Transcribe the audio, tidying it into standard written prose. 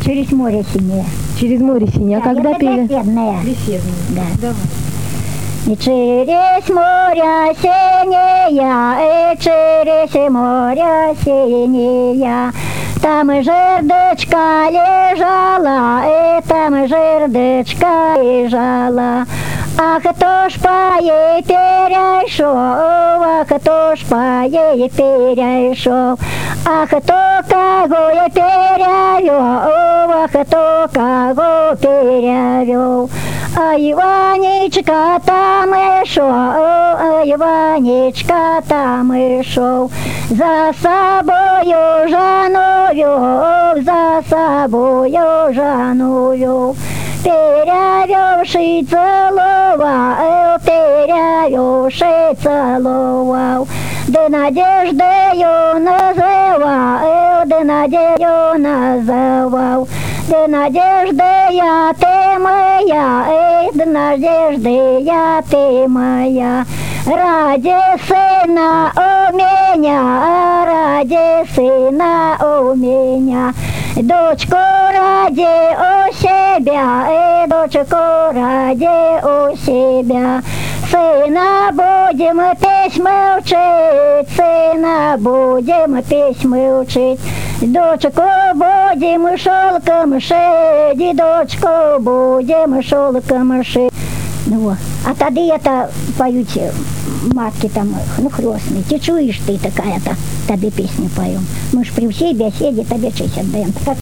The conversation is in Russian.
Через море синее. Через море синее. А Да, когда это пели? беседная. Беседная. Да. Давай. И через море синее, и через море синее, там жердочка лежала, и там жердочка лежала. Ах, кто ж по ей перейшов, ах, кто ж по ей перейшов, ах, кто кого я перевел, ах, кто кого перевел. А Иванечка там и шел, а Иванечка там и шел, за собою жану вел, за собою жану вел. Перевевший целовал, перевевший целовал, да надеждою называл, да надеждою называл, да надежда я ты моя, да надежда я ты моя. Ради сына у меня, ради сына у меня, дочку ради у себя, дочку ради у себя. Сына будем письма учить, сына будем письма учить, дочку будем шелком шить, дочку будем шелком шить. Ну вот. А тоді это поют матки там, ну, хрестные. Ты чуешь, ты такая-то, тебе песню поем. Мы ж при всей беседе тебе честь отдаем.